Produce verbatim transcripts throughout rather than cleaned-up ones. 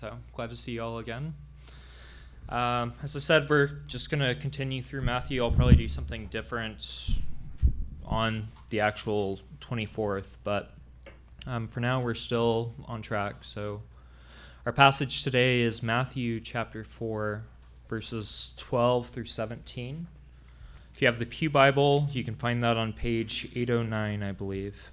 So glad to see you all again. Um, as I said, we're just going to continue through Matthew. I'll probably do something different on the actual twenty-fourth, but um, for now we're still on track. So our passage today is Matthew chapter four, verses twelve through seventeen. If you have the Pew Bible, you can find that on page eight oh nine, I believe.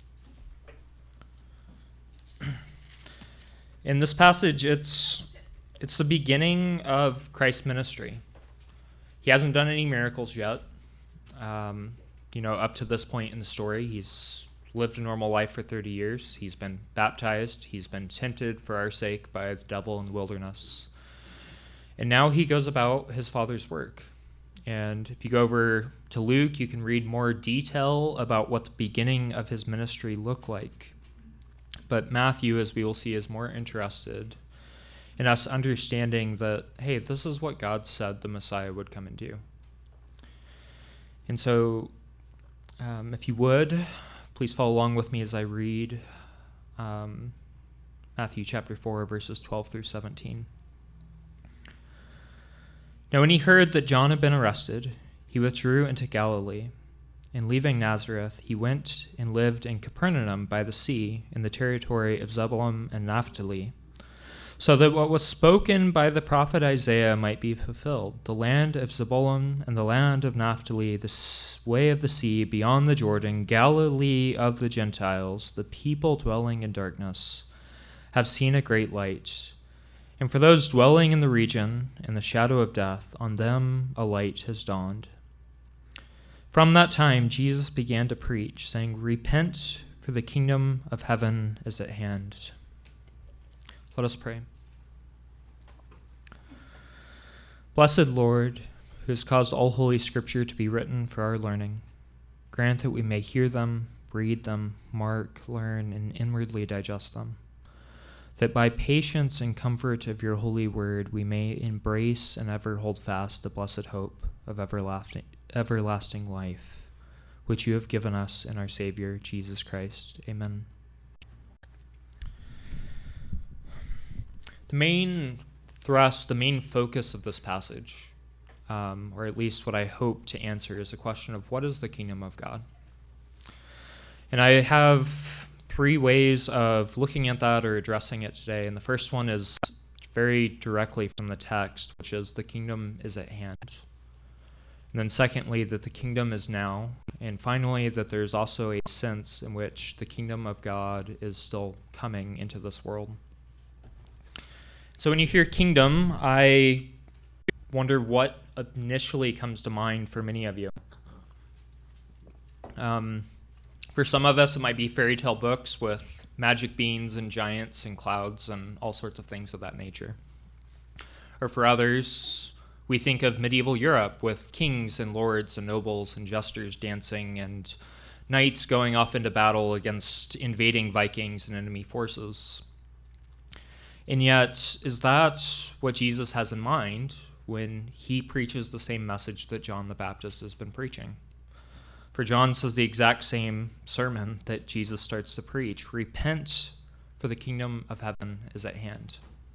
In this passage, it's it's the beginning of Christ's ministry. He hasn't done any miracles yet. Um, you know, up to this point in the story, he's lived a normal life for thirty years. He's been baptized. He's been tempted for our sake by the devil in the wilderness. And now he goes about his Father's work. And if you go over to Luke, you can read more detail about what the beginning of his ministry looked like. But Matthew, as we will see, is more interested in us understanding that, hey, this is what God said the Messiah would come and do. And so, um, if you would, please follow along with me as I read um, Matthew chapter four, verses twelve through seventeen. Now when he heard that John had been arrested, he withdrew into Galilee. And leaving Nazareth, he went and lived in Capernaum by the sea, in the territory of Zebulun and Naphtali, so that what was spoken by the prophet Isaiah might be fulfilled. The land of Zebulun and the land of Naphtali, the way of the sea beyond the Jordan, Galilee of the Gentiles, the people dwelling in darkness, have seen a great light. And for those dwelling in the region, in the shadow of death, on them a light has dawned. From that time, Jesus began to preach, saying, "Repent, for the kingdom of heaven is at hand." Let us pray. Blessed Lord, who has caused all holy scripture to be written for our learning, grant that we may hear them, read them, mark, learn, and inwardly digest them, that by patience and comfort of your holy word we may embrace and ever hold fast the blessed hope of everlasting everlasting life, which you have given us in our Savior, Jesus Christ. Amen. The main thrust, the main focus of this passage, um, or at least what I hope to answer, is the question of what is the kingdom of God? And I have three ways of looking at that or addressing it today. And the first one is very directly from the text, which is the kingdom is at hand. And then secondly, that the kingdom is now. And finally, that there's also a sense in which the kingdom of God is still coming into this world. So when you hear kingdom, I wonder what initially comes to mind for many of you. Um, for some of us, it might be fairy tale books with magic beans and giants and clouds and all sorts of things of that nature. Or for others, we think of medieval Europe with kings and lords and nobles and jesters dancing and knights going off into battle against invading Vikings and enemy forces. And yet, is that what Jesus has in mind when he preaches the same message that John the Baptist has been preaching? For John says the exact same sermon that Jesus starts to preach: repent, for the kingdom of heaven is at hand.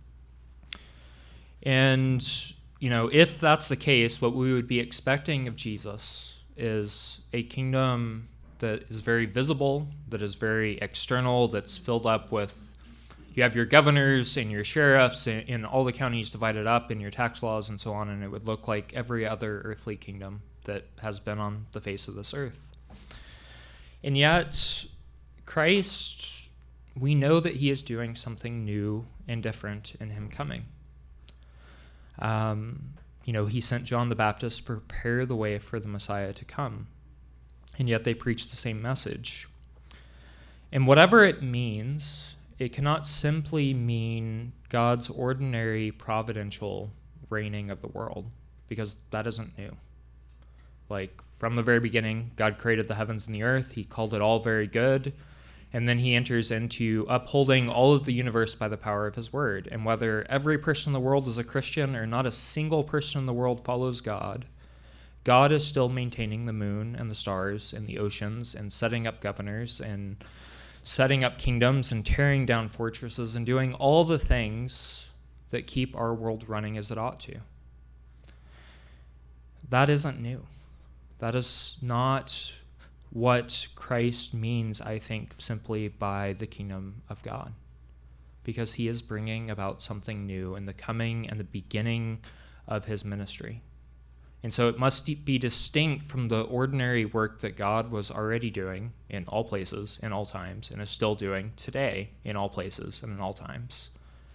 And you know, if that's the case, what we would be expecting of Jesus is a kingdom that is very visible, that is very external, that's filled up with, you have your governors and your sheriffs in all the counties divided up and your tax laws and so on, and it would look like every other earthly kingdom that has been on the face of this earth. And yet, Christ, we know that he is doing something new and different in him coming. Um, you know, he sent John the Baptist to prepare the way for the Messiah to come. And yet they preach the same message. And whatever it means, it cannot simply mean God's ordinary providential reigning of the world, because that isn't new. Like, from the very beginning, God created the heavens and the earth. He called it all very good. And then he enters into upholding all of the universe by the power of his word. And whether every person in the world is a Christian or not a single person in the world follows God, God is still maintaining the moon and the stars and the oceans and setting up governors and setting up kingdoms and tearing down fortresses and doing all the things that keep our world running as it ought to. That isn't new. That is not what Christ means, I think, simply by the kingdom of God, because he is bringing about something new in the coming and the beginning of his ministry. And so it must be distinct from the ordinary work that God was already doing in all places, in all times, and is still doing today in all places and in all times.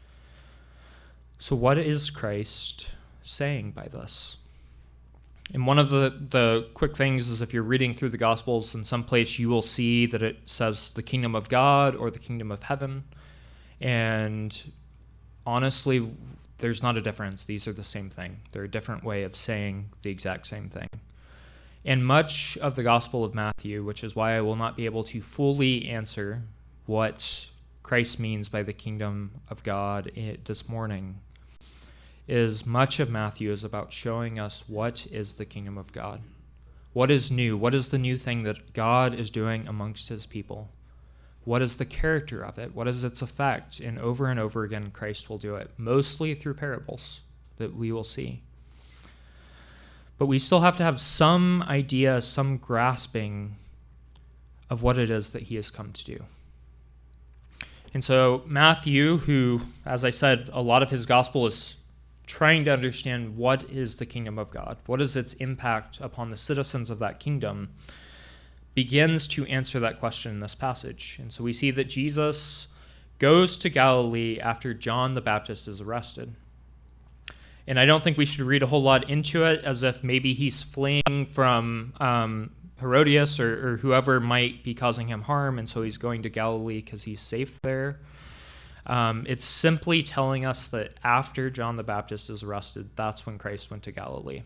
So what is Christ saying by this? And one of the, the quick things is, if you're reading through the Gospels, in some place you will see that it says the kingdom of God or the kingdom of heaven. And honestly, there's not a difference. These are the same thing. They're a different way of saying the exact same thing. And much of the Gospel of Matthew, which is why I will not be able to fully answer what Christ means by the kingdom of God this morning, is much of Matthew is about showing us what is the kingdom of God. What is new? What is the new thing that God is doing amongst his people? What is the character of it? What is its effect? And over and over again, Christ will do it, mostly through parables that we will see. But we still have to have some idea, some grasping of what it is that he has come to do. And so Matthew, who, as I said, a lot of his gospel is trying to understand what is the kingdom of God, what is its impact upon the citizens of that kingdom, begins to answer that question in this passage. And so we see that Jesus goes to Galilee after John the Baptist is arrested. And I don't think we should read a whole lot into it as if maybe he's fleeing from um, Herodias or, or whoever might be causing him harm, and so he's going to Galilee because he's safe there. Um, it's simply telling us that after John the Baptist is arrested, that's when Christ went to Galilee.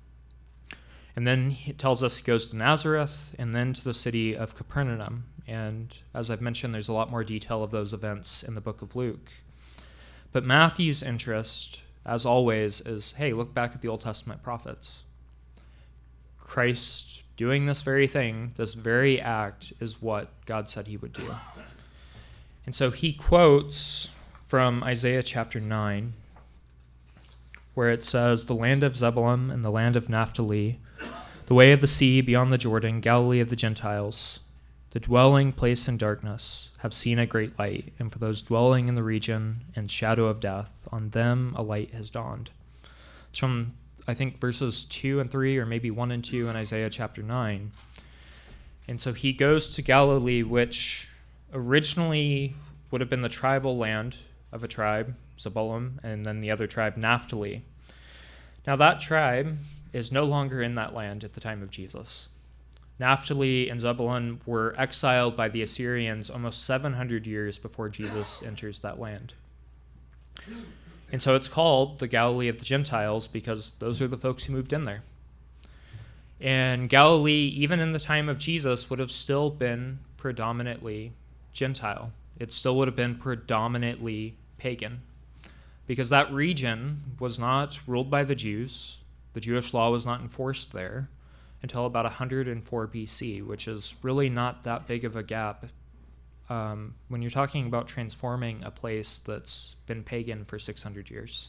And then it tells us he goes to Nazareth and then to the city of Capernaum. And as I've mentioned, there's a lot more detail of those events in the book of Luke. But Matthew's interest, as always, is, hey, look back at the Old Testament prophets. Christ doing this very thing, this very act, is what God said he would do. And so he quotes from Isaiah chapter nine, where it says, "The land of Zebulun and the land of Naphtali, the way of the sea beyond the Jordan, Galilee of the Gentiles, the dwelling place in darkness, have seen a great light, and for those dwelling in the region and shadow of death, on them a light has dawned." It's from, I think, verses two and three, or maybe one and two in Isaiah chapter nine. And so he goes to Galilee, which originally would have been the tribal land of a tribe, Zebulun, and then the other tribe, Naphtali. Now that tribe is no longer in that land at the time of Jesus. Naphtali and Zebulun were exiled by the Assyrians almost seven hundred years before Jesus enters that land. And so it's called the Galilee of the Gentiles because those are the folks who moved in there. And Galilee, even in the time of Jesus, would have still been predominantly Gentile. It still would have been predominantly pagan, because that region was not ruled by the Jews. The Jewish law was not enforced there until about one hundred four B C, which is really not that big of a gap um, when you're talking about transforming a place that's been pagan for six hundred years.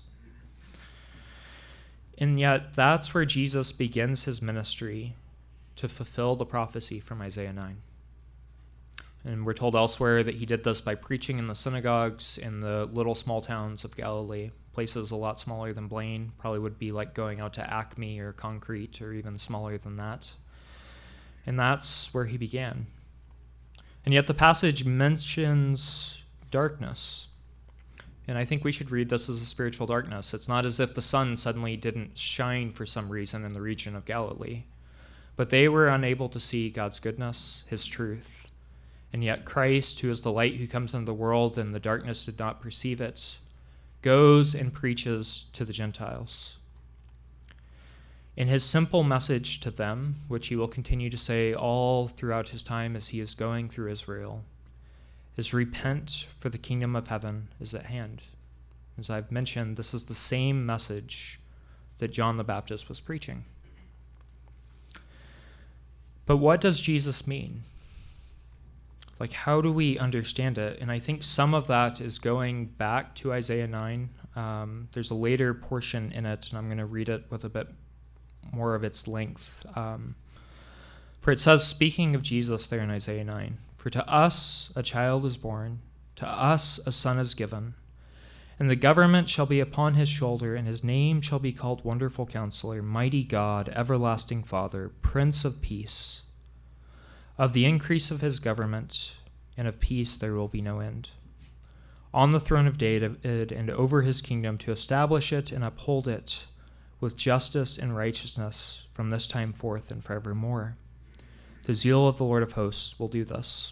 And yet that's where Jesus begins his ministry to fulfill the prophecy from Isaiah nine. And we're told elsewhere that he did this by preaching in the synagogues in the little small towns of Galilee, places a lot smaller than Blaine, probably would be like going out to Acme or Concrete or even smaller than that. And that's where he began. And yet the passage mentions darkness. And I think we should read this as a spiritual darkness. It's not as if the sun suddenly didn't shine for some reason in the region of Galilee, but they were unable to see God's goodness, his truth. And yet Christ, who is the light who comes into the world and the darkness did not perceive it, goes and preaches to the Gentiles. In his simple message to them, which he will continue to say all throughout his time as he is going through Israel, is repent, for the kingdom of heaven is at hand. As I've mentioned, this is the same message that John the Baptist was preaching. But what does Jesus mean? Like, how do we understand it? And I think some of that is going back to Isaiah nine. Um, there's a later portion in it, and I'm going to read it with a bit more of its length. Um, for it says, speaking of Jesus there in Isaiah nine, "For to us a child is born, to us a son is given, and the government shall be upon his shoulder, and his name shall be called Wonderful Counselor, Mighty God, Everlasting Father, Prince of Peace. Of the increase of his government and of peace there will be no end. On the throne of David and over his kingdom, to establish it and uphold it with justice and righteousness from this time forth and forevermore. The zeal of the Lord of hosts will do this."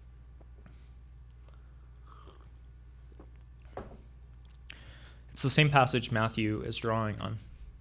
It's the same passage Matthew is drawing on.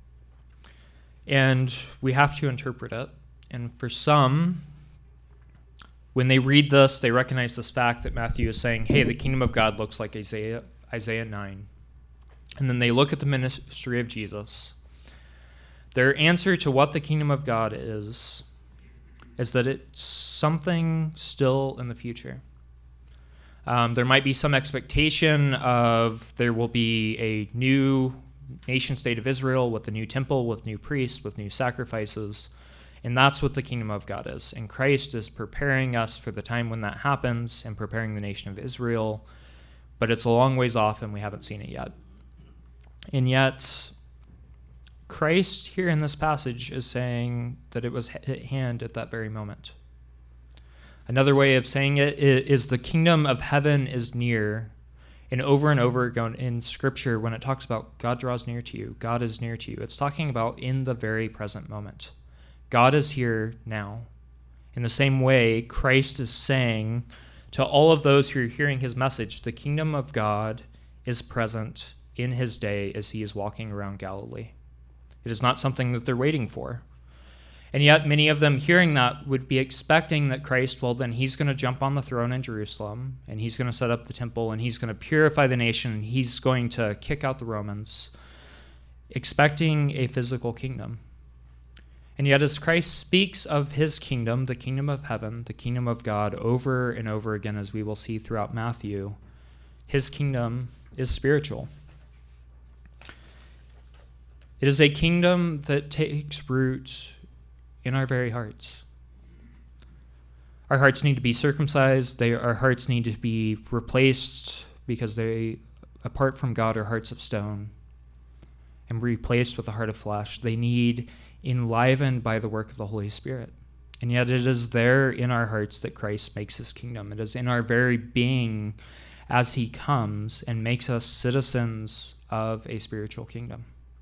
And we have to interpret it. And for some, when they read this, they recognize this fact that Matthew is saying, hey, the kingdom of God looks like Isaiah, Isaiah nine. And then they look at the ministry of Jesus. Their answer to what the kingdom of God is, is that it's something still in the future. Um, there might be some expectation of there will be a new nation state of Israel with a new temple, with new priests, with new sacrifices. And that's what the kingdom of God is. And Christ is preparing us for the time when that happens and preparing the nation of Israel. But it's a long ways off and we haven't seen it yet. And yet, Christ here in this passage is saying that it was at hand at that very moment. Another way of saying it is the kingdom of heaven is near. And over and over again in Scripture, when it talks about God draws near to you, God is near to you, it's talking about in the very present moment. God is here now. In the same way, Christ is saying to all of those who are hearing his message, the kingdom of God is present in his day as he is walking around Galilee. It is not something that they're waiting for. And yet many of them hearing that would be expecting that Christ, well, then he's going to jump on the throne in Jerusalem, and he's going to set up the temple, and he's going to purify the nation, and he's going to kick out the Romans, expecting a physical kingdom. And yet as Christ speaks of his kingdom, the kingdom of heaven, the kingdom of God, over and over again, as we will see throughout Matthew, his kingdom is spiritual. It is a kingdom that takes root in our very hearts. Our hearts need to be circumcised. They, our hearts need to be replaced because they, apart from God, are hearts of stone, and replaced with a heart of flesh. They need enlivened by the work of the Holy Spirit. And yet it is there in our hearts that Christ makes his kingdom. It is in our very being as he comes and makes us citizens of a spiritual kingdom.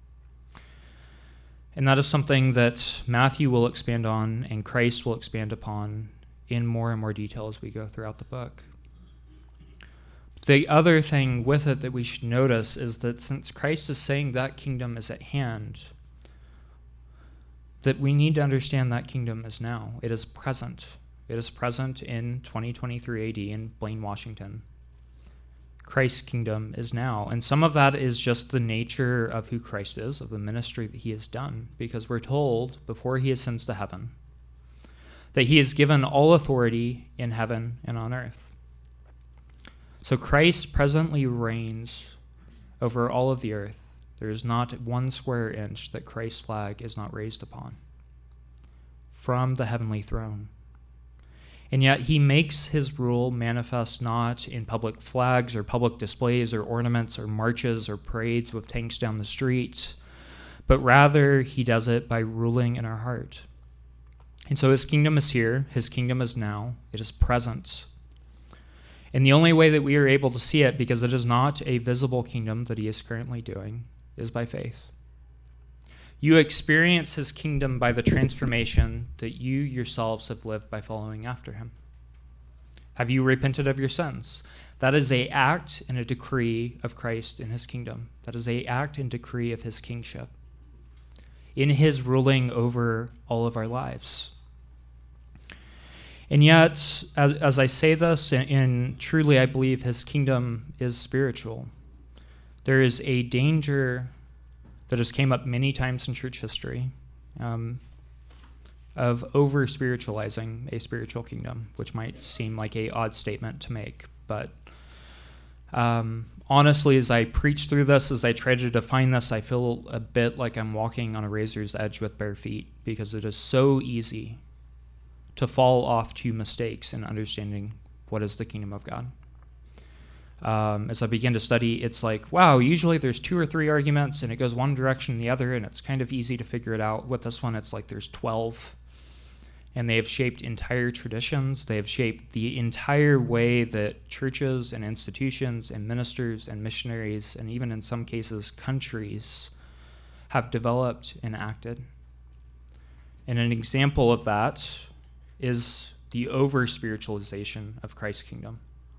And that is something that Matthew will expand on and Christ will expand upon in more and more detail as we go throughout the book. The other thing with it that we should notice is that since Christ is saying that kingdom is at hand, that we need to understand that kingdom is now. It is present. It is present in twenty twenty-three A D in Blaine, Washington. Christ's kingdom is now. And some of that is just the nature of who Christ is, of the ministry that he has done, because we're told before he ascends to heaven that he is given all authority in heaven and on earth. So Christ presently reigns over all of the earth. There is not one square inch that Christ's flag is not raised upon from the heavenly throne. And yet he makes his rule manifest not in public flags or public displays or ornaments or marches or parades with tanks down the streets, but rather he does it by ruling in our heart. And so his kingdom is here. His kingdom is now. It is present. And the only way that we are able to see it, because it is not a visible kingdom that he is currently doing, is by faith. You experience his kingdom by the transformation that you yourselves have lived by following after him. Have you repented of your sins? That is a act and a decree of Christ in his kingdom. That is a act and decree of his kingship, in his ruling over all of our lives. And yet, as, as I say this, and, and truly I believe his kingdom is spiritual, there is a danger that has came up many times in church history. Um, of over-spiritualizing a spiritual kingdom, which might seem like a odd statement to make. But um, honestly, as I preach through this, as I try to define this, I feel a bit like I'm walking on a razor's edge with bare feet, because it is so easy to fall off to mistakes in understanding what is the kingdom of God. Um, as I begin to study, it's like, wow, usually there's two or three arguments and it goes one direction or the other, and it's kind of easy to figure it out. With this one, it's like there's twelve, and they have shaped entire traditions. They have shaped the entire way that churches and institutions and ministers and missionaries, and even in some cases countries, have developed and acted. And an example of that is the over-spiritualization of Christ's kingdom.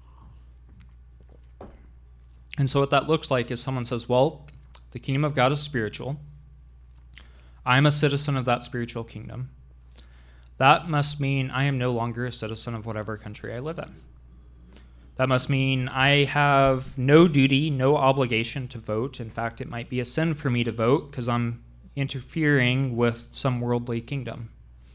And so what that looks like is someone says, well, the kingdom of God is spiritual. I'm a citizen of that spiritual kingdom. That must mean I am no longer a citizen of whatever country I live in. That must mean I have no duty, no obligation to vote. In fact, it might be a sin for me to vote because I'm interfering with some worldly kingdom.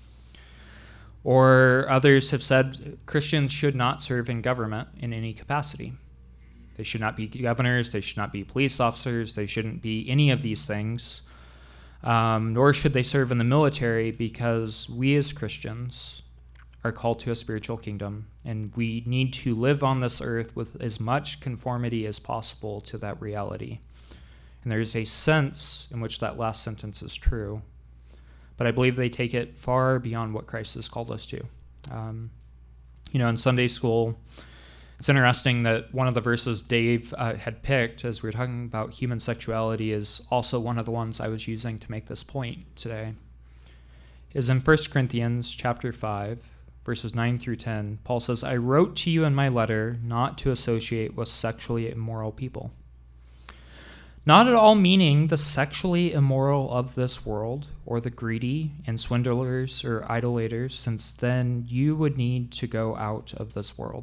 Or others have said Christians should not serve in government in any capacity. They should not be governors, they should not be police officers, they shouldn't be any of these things. Um, nor should they serve in the military, because we as Christians are called to a spiritual kingdom, and we need to live on this earth with as much conformity as possible to that reality. And there's a sense in which that last sentence is true, but I believe they take it far beyond what Christ has called us to. Um, you know, in Sunday school, it's interesting that one of the verses Dave uh, had picked as we were talking about human sexuality is also one of the ones I was using to make this point today. Is in First Corinthians chapter five, verses nine through ten. Paul says, I wrote to you in my letter not to associate with sexually immoral people. Not at all meaning the sexually immoral of this world, or the greedy and swindlers or idolaters, since then you would need to go out of this world.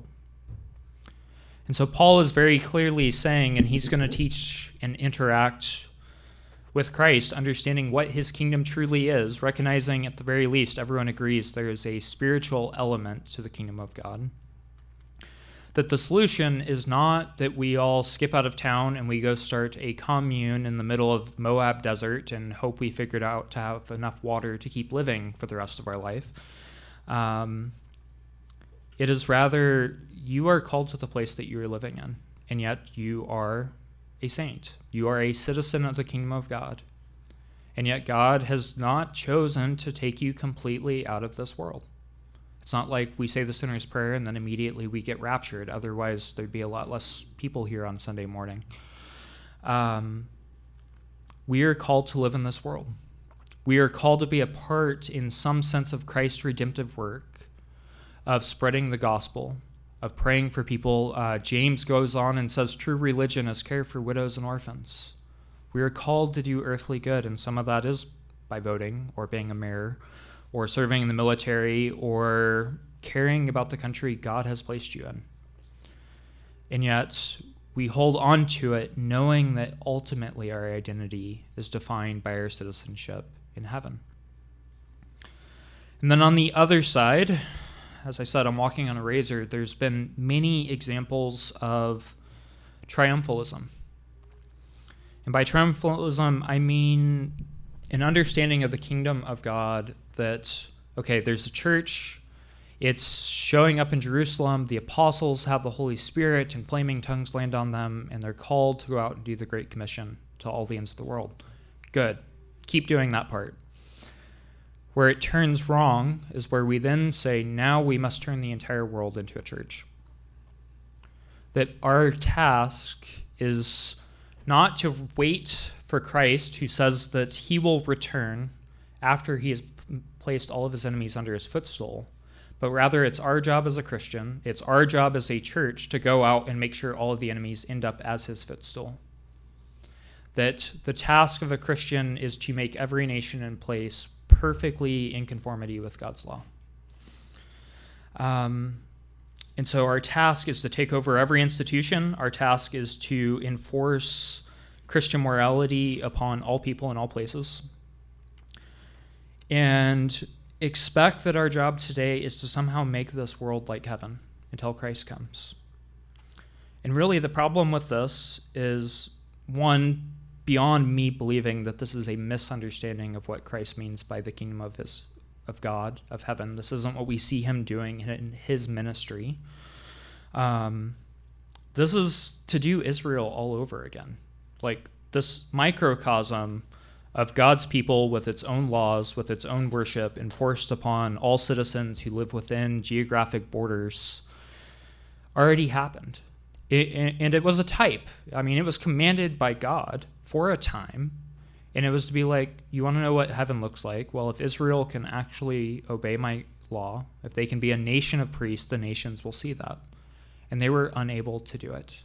And so Paul is very clearly saying, and he's going to teach and interact with Christ, understanding what his kingdom truly is, recognizing at the very least everyone agrees there is a spiritual element to the kingdom of God. That the solution is not that we all skip out of town and we go start a commune in the middle of Moab desert and hope we figured out to have enough water to keep living for the rest of our life. Um, it is rather, you are called to the place that you are living in, and yet you are a saint. You are a citizen of the kingdom of God, and yet God has not chosen to take you completely out of this world. It's not like we say the sinner's prayer and then immediately we get raptured. Otherwise, there'd be a lot less people here on Sunday morning. Um, we are called to live in this world. We are called to be a part, in some sense, of Christ's redemptive work, of spreading the gospel, of praying for people. Uh, James goes on and says, true religion is care for widows and orphans. We are called to do earthly good, and some of that is by voting or being a mayor or serving in the military or caring about the country God has placed you in. And yet, we hold on to it knowing that ultimately our identity is defined by our citizenship in heaven. And then on the other side, as I said, I'm walking on a razor. There's been many examples of triumphalism. And by triumphalism, I mean an understanding of the kingdom of God that, okay, there's a church, it's showing up in Jerusalem, the apostles have the Holy Spirit and flaming tongues land on them, and they're called to go out and do the Great Commission to all the ends of the world. Good. Keep doing that part. Where it turns wrong is where we then say, now we must turn the entire world into a church. That our task is not to wait for Christ, who says that he will return after he has placed all of his enemies under his footstool, but rather it's our job as a Christian, it's our job as a church to go out and make sure all of the enemies end up as his footstool. That the task of a Christian is to make every nation and place perfectly in conformity with God's law. Um, and so our task is to take over every institution. Our task is to enforce Christian morality upon all people in all places. And expect that our job today is to somehow make this world like heaven until Christ comes. And really the problem with this is, one, beyond me believing that this is a misunderstanding of what Christ means by the kingdom of his of God, of heaven. This isn't what we see him doing in his ministry. Um, this is to do Israel all over again. Like this microcosm of God's people with its own laws, with its own worship enforced upon all citizens who live within geographic borders already happened. It, and it was a type. I mean, it was commanded by God for a time, and it was to be like, you want to know what heaven looks like? Well, if Israel can actually obey my law, if they can be a nation of priests, the nations will see that. And they were unable to do it.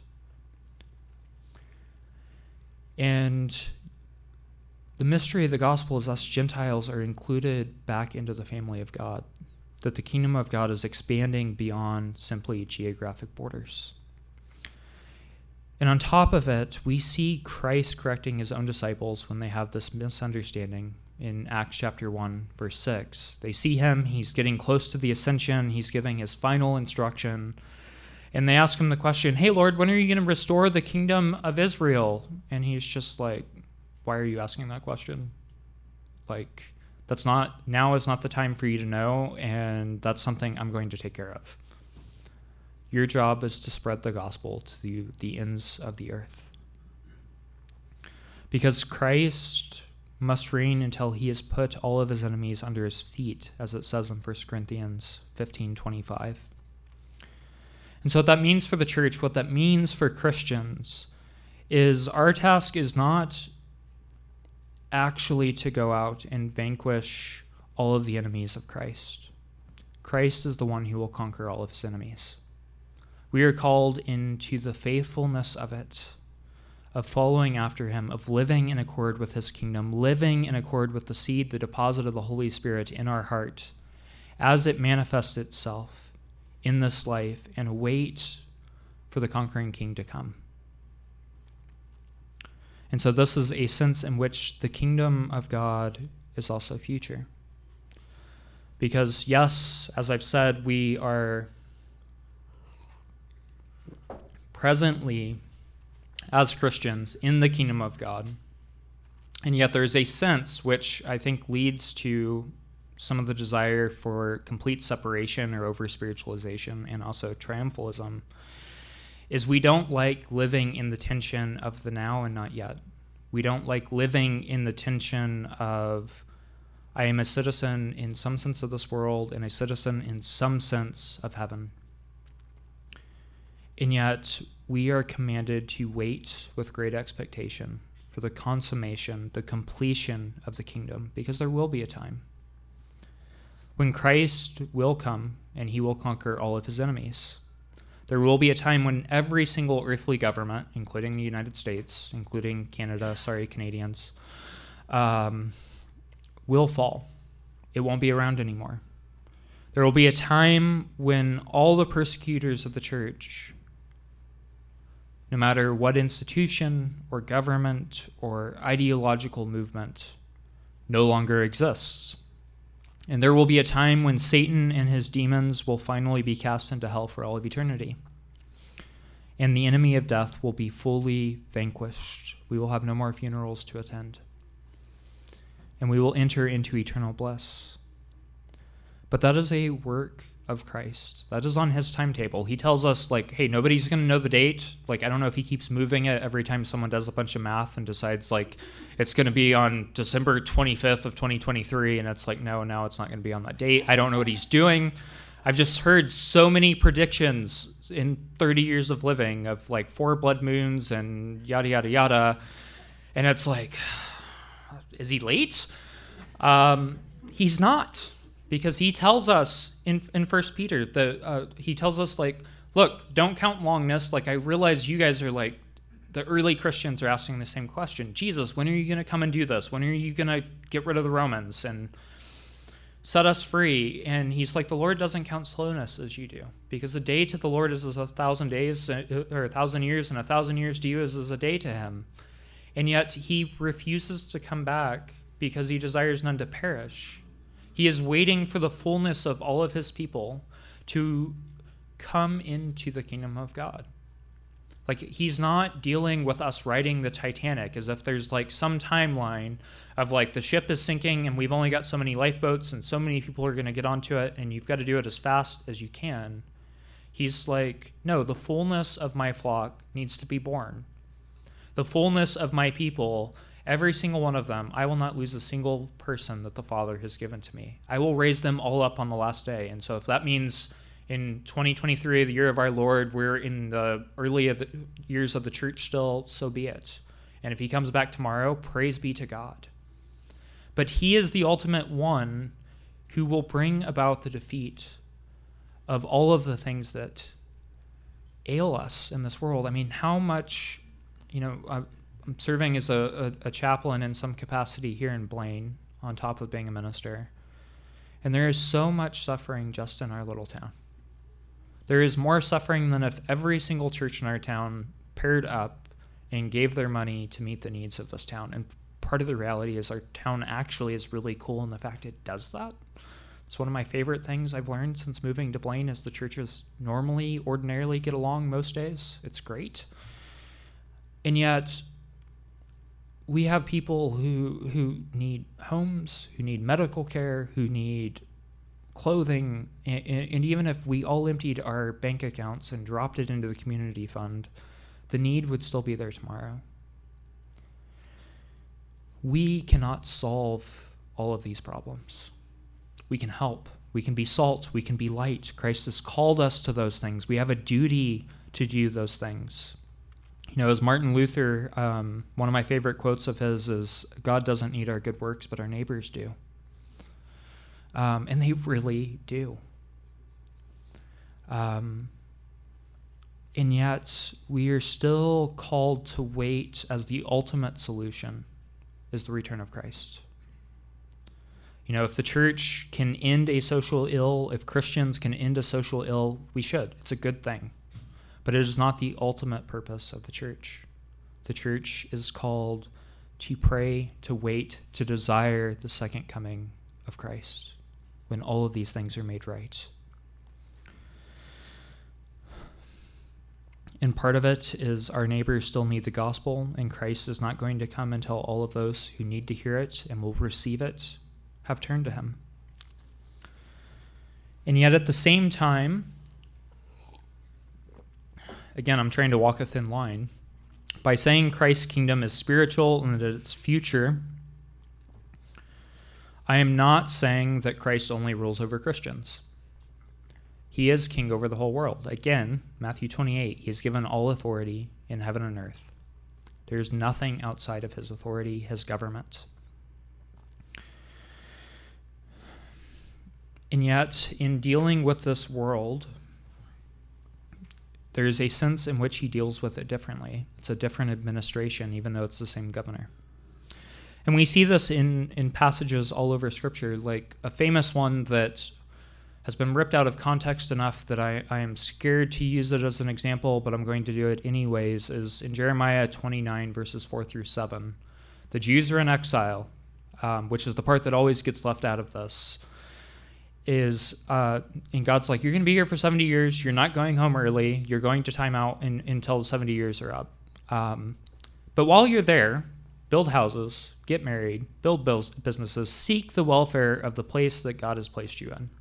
And the mystery of the gospel is us Gentiles are included back into the family of God, that the kingdom of God is expanding beyond simply geographic borders. And on top of it, we see Christ correcting his own disciples when they have this misunderstanding in Acts chapter one, verse six. They see him, he's getting close to the ascension, he's giving his final instruction, and they ask him the question, hey, Lord, when are you going to restore the kingdom of Israel? And he's just like, why are you asking that question? Like, that's not, now is not the time for you to know, and that's something I'm going to take care of. Your job is to spread the gospel to the, the ends of the earth. Because Christ must reign until he has put all of his enemies under his feet, as it says in First Corinthians fifteen twenty-five. And so what that means for the church, what that means for Christians, is our task is not actually to go out and vanquish all of the enemies of Christ. Christ is the one who will conquer all of his enemies. We are called into the faithfulness of it, of following after him, of living in accord with his kingdom, living in accord with the seed, the deposit of the Holy Spirit in our heart, as it manifests itself in this life, and wait for the conquering king to come. And so this is a sense in which the kingdom of God is also future. Because yes, as I've said, we are presently, as Christians, in the kingdom of God. And yet there's a sense which I think leads to some of the desire for complete separation or over-spiritualization, and also triumphalism, is we don't like living in the tension of the now and not yet. We don't like living in the tension of, I am a citizen in some sense of this world and a citizen in some sense of heaven. And yet we are commanded to wait with great expectation for the consummation, the completion of the kingdom, because there will be a time when Christ will come and he will conquer all of his enemies. There will be a time when every single earthly government, including the United States, including Canada, sorry, Canadians, um, will fall. It won't be around anymore. There will be a time when all the persecutors of the church, no matter what institution or government or ideological movement, no longer exists. And there will be a time when Satan and his demons will finally be cast into hell for all of eternity. And the enemy of death will be fully vanquished. We will have no more funerals to attend. And we will enter into eternal bliss. But that is a work of Christ. That is on his timetable. He tells us, like, hey, nobody's going to know the date. Like, I don't know if he keeps moving it every time someone does a bunch of math and decides, like, it's going to be on December twenty-fifth of twenty twenty-three, and it's like, no, now it's not going to be on that date. I don't know what he's doing. I've just heard so many predictions in thirty years of living of, like, four blood moons and yada, yada, yada. And it's like, is he late? Um, he's not. Because he tells us in in First Peter, that uh, he tells us, like, look, don't count longness. Like, I realize you guys are like, the early Christians are asking the same question. Jesus, when are you going to come and do this? When are you going to get rid of the Romans and set us free? And he's like, the Lord doesn't count slowness as you do. Because a day to the Lord is as a thousand days, or a thousand years, and a thousand years to you is as a day to him. And yet he refuses to come back because he desires none to perish. He is waiting for the fullness of all of his people to come into the kingdom of God. Like, he's not dealing with us riding the Titanic as if there's like some timeline of like the ship is sinking and we've only got so many lifeboats and so many people are going to get onto it and you've got to do it as fast as you can. He's like, no, the fullness of my flock needs to be born. The fullness of my people, every single one of them, I will not lose a single person that the Father has given to me. I will raise them all up on the last day. And so if that means in twenty twenty-three, the year of our Lord, we're in the early of the years of the church still, so be it. And if he comes back tomorrow, praise be to God. But he is the ultimate one who will bring about the defeat of all of the things that ail us in this world. I mean, how much, you know, I'm serving as a, a, a chaplain in some capacity here in Blaine, on top of being a minister. And there is so much suffering just in our little town. There is more suffering than if every single church in our town paired up and gave their money to meet the needs of this town. And part of the reality is our town actually is really cool in the fact it does that. It's one of my favorite things I've learned since moving to Blaine is the churches normally, ordinarily get along most days. It's great. And yet, we have people who who need homes, who need medical care, who need clothing, and, and even if we all emptied our bank accounts and dropped it into the community fund, the need would still be there tomorrow. We cannot solve all of these problems. We can help. We can be salt. We can be light. Christ has called us to those things. We have a duty to do those things. You know, as Martin Luther, um, one of my favorite quotes of his is, God doesn't need our good works, but our neighbors do. Um, and they really do. Um, and yet, we are still called to wait as the ultimate solution is the return of Christ. You know, if the church can end a social ill, if Christians can end a social ill, we should. It's a good thing. But it is not the ultimate purpose of the church. The church is called to pray, to wait, to desire the second coming of Christ when all of these things are made right. And part of it is our neighbors still need the gospel, and Christ is not going to come until all of those who need to hear it and will receive it have turned to him. And yet at the same time, again, I'm trying to walk a thin line. By saying Christ's kingdom is spiritual and that it's future, I am not saying that Christ only rules over Christians. He is king over the whole world. Again, Matthew twenty-eight, he has given all authority in heaven and earth. There's nothing outside of his authority, his government. And yet, in dealing with this world, there is a sense in which he deals with it differently. It's a different administration, even though it's the same governor. And we see this in, in passages all over Scripture, like a famous one that has been ripped out of context enough that I, I am scared to use it as an example, but I'm going to do it anyways, is in Jeremiah twenty-nine, verses four through seven. The Jews are in exile, um, which is the part that always gets left out of this. Is uh, and God's like, you're going to be here for seventy years. You're not going home early. You're going to time out in, until the seventy years are up. Um, but while you're there, build houses, get married, build bills, businesses, seek the welfare of the place that God has placed you in.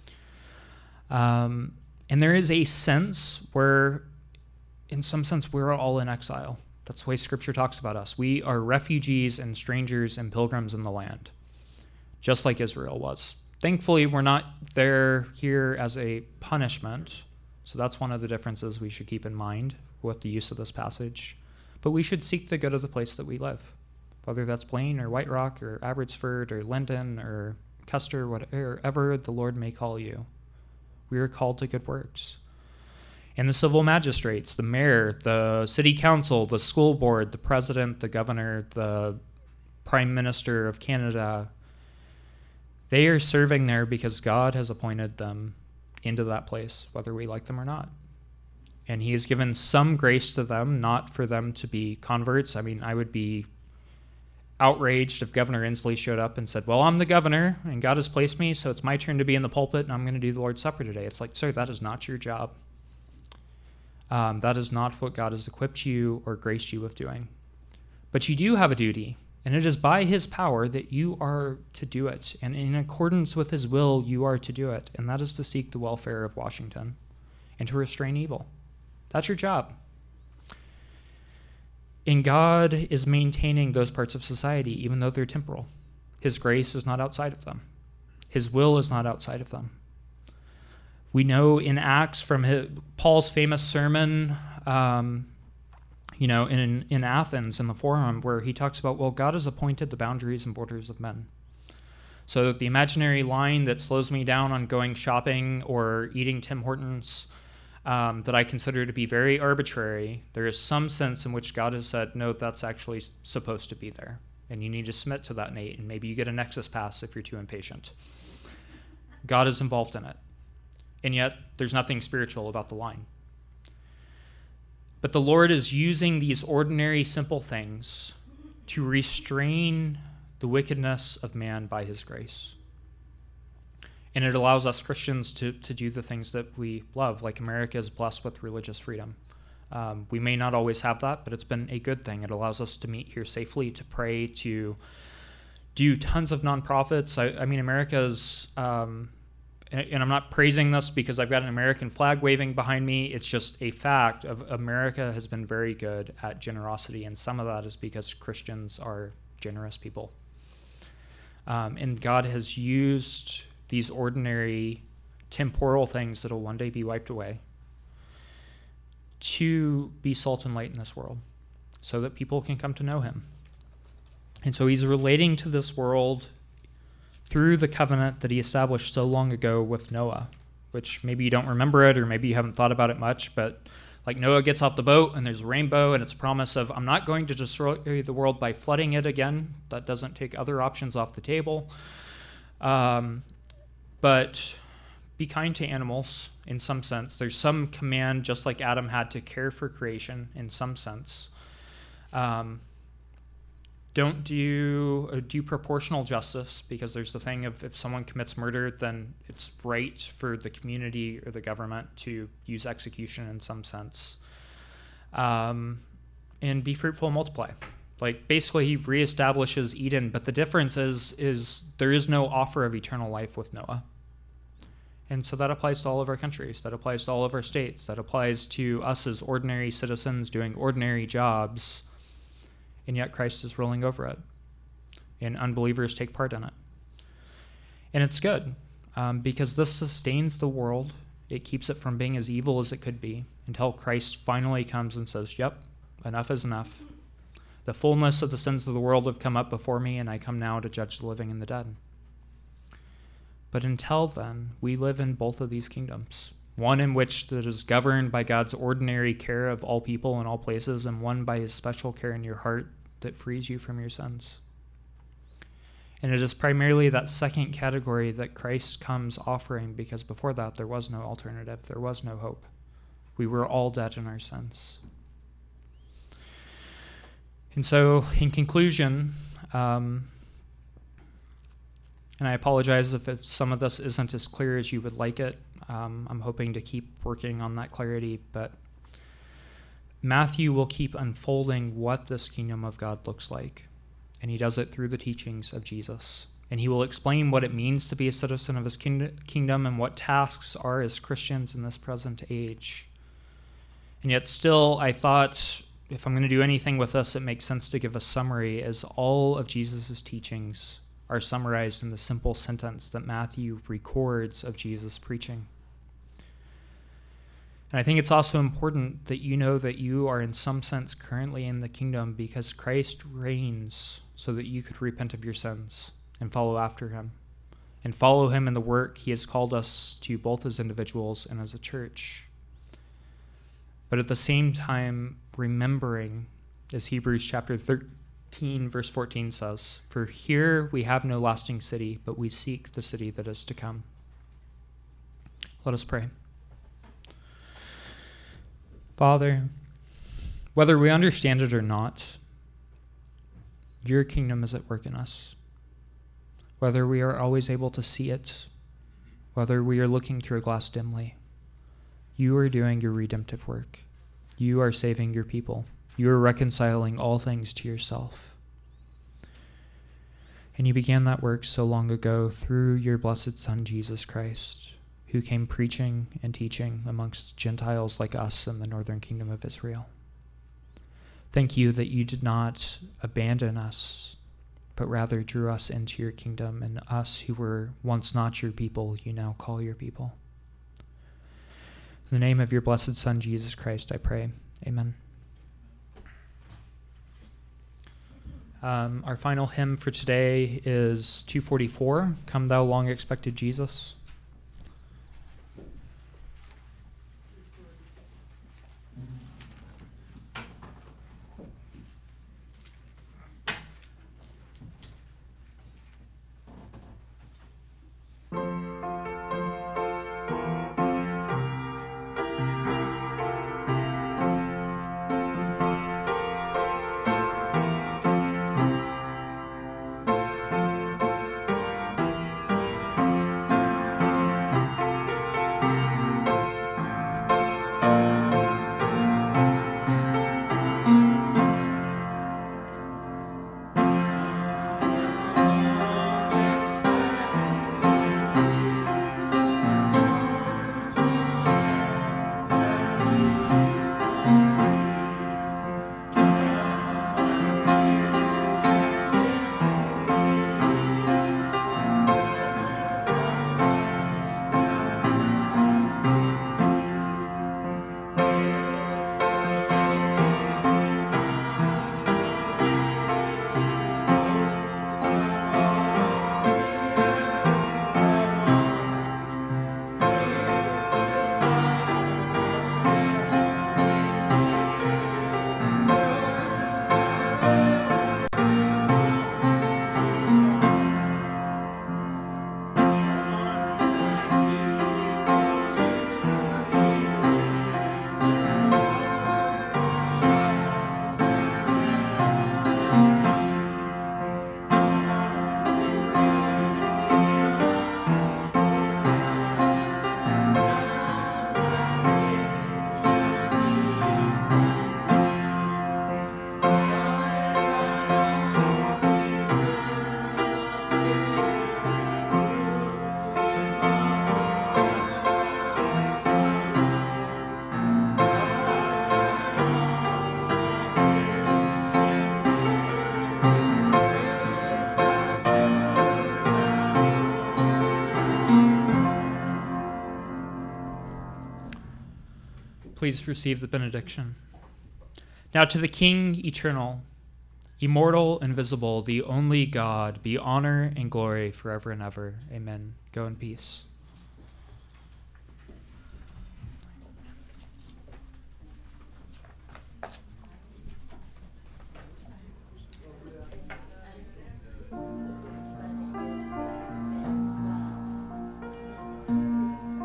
Um, and there is a sense where, in some sense, we're all in exile. That's the way Scripture talks about us. We are refugees and strangers and pilgrims in the land, just like Israel was. Thankfully, we're not there here as a punishment, so that's one of the differences we should keep in mind with the use of this passage. But we should seek the good of the place that we live, whether that's Blaine or White Rock or Abbotsford or Linden or Custer, whatever the Lord may call you. We are called to good works. And the civil magistrates, the mayor, the city council, the school board, the president, the governor, the prime minister of Canada, they are serving there because God has appointed them into that place, whether we like them or not. And he has given some grace to them, not for them to be converts. I mean, I would be outraged if Governor Inslee showed up and said, well, I'm the governor and God has placed me, so it's my turn to be in the pulpit and I'm going to do the Lord's Supper today. It's like, sir, that is not your job. Um, that is not what God has equipped you or graced you with doing. But you do have a duty, and it is by his power that you are to do it. And in accordance with his will, you are to do it. And that is to seek the welfare of Washington and to restrain evil. That's your job. And God is maintaining those parts of society, even though they're temporal. His grace is not outside of them. His will is not outside of them. We know in Acts from his, Paul's famous sermon, um, you know, in, in Athens, in the Forum, where he talks about, well, God has appointed the boundaries and borders of men. So the imaginary line that slows me down on going shopping or eating Tim Hortons, um, that I consider to be very arbitrary, there is some sense in which God has said, no, that's actually supposed to be there. And you need to submit to that, Nate, and maybe you get a Nexus pass if you're too impatient. God is involved in it. And yet, there's nothing spiritual about the line. But the Lord is using these ordinary, simple things to restrain the wickedness of man by his grace. And it allows us Christians to, to do the things that we love, like America is blessed with religious freedom. Um, we may not always have that, but it's been a good thing. It allows us to meet here safely, to pray, to do tons of nonprofits. I, I mean, America's... Um, and I'm not praising this because I've got an American flag waving behind me. It's just a fact of America has been very good at generosity, and some of that is because Christians are generous people. Um, and God has used these ordinary temporal things that will one day be wiped away to be salt and light in this world so that people can come to know him. And so he's relating to this world through the covenant that he established so long ago with Noah, which maybe you don't remember it or maybe you haven't thought about it much, but like Noah gets off the boat and there's a rainbow and it's a promise of, I'm not going to destroy the world by flooding it again. That doesn't take other options off the table. Um, but be kind to animals in some sense. There's some command, just like Adam had to care for creation in some sense. Um, Don't do uh, do proportional justice, because there's the thing of if someone commits murder, then it's right for the community or the government to use execution in some sense. Um, and be fruitful and multiply. Like basically he reestablishes Eden, but the difference is is there is no offer of eternal life with Noah. And so that applies to all of our countries. That applies to all of our states. That applies to us as ordinary citizens doing ordinary jobs. And yet Christ is ruling over it. And unbelievers take part in it. And it's good, um, because this sustains the world. It keeps it from being as evil as it could be until Christ finally comes and says, yep, enough is enough. The fullness of the sins of the world have come up before me, and I come now to judge the living and the dead. But until then, we live in both of these kingdoms. One in which that is governed by God's ordinary care of all people in all places, and one by his special care in your heart that frees you from your sins. And it is primarily that second category that Christ comes offering, because before that there was no alternative, there was no hope. We were all dead in our sins. And so, in conclusion, um, and I apologize if, if some of this isn't as clear as you would like it. Um, I'm hoping to keep working on that clarity, but Matthew will keep unfolding what this kingdom of God looks like, and he does it through the teachings of Jesus. And he will explain what it means to be a citizen of his kingdom and what tasks are as Christians in this present age. And yet still, I thought, if I'm going to do anything with this, it makes sense to give a summary, as all of Jesus' teachings are summarized in the simple sentence that Matthew records of Jesus preaching. And I think it's also important that you know that you are in some sense currently in the kingdom because Christ reigns so that you could repent of your sins and follow after him and follow him in the work he has called us to, both as individuals and as a church. But at the same time, remembering, as Hebrews chapter thirteen verse fourteen says, for here we have no lasting city, but we seek the city that is to come. Let us pray. Father, whether we understand it or not, Your kingdom is at work in us. Whether we are always able to see it, whether we are looking through a glass dimly, you are doing your redemptive work. You are saving your people. You are reconciling all things to yourself. And you began that work so long ago through your blessed Son, Jesus Christ, who came preaching and teaching amongst Gentiles like us in the northern kingdom of Israel. Thank you that you did not abandon us, but rather drew us into your kingdom, and us who were once not your people, you now call your people. In the name of your blessed Son, Jesus Christ, I pray. Amen. Um, our final hymn for today is two forty-four, Come Thou Long Expected Jesus. Please receive the benediction. Now to the King eternal, immortal, invisible, the only God, be honor and glory forever and ever. Amen. Go in peace.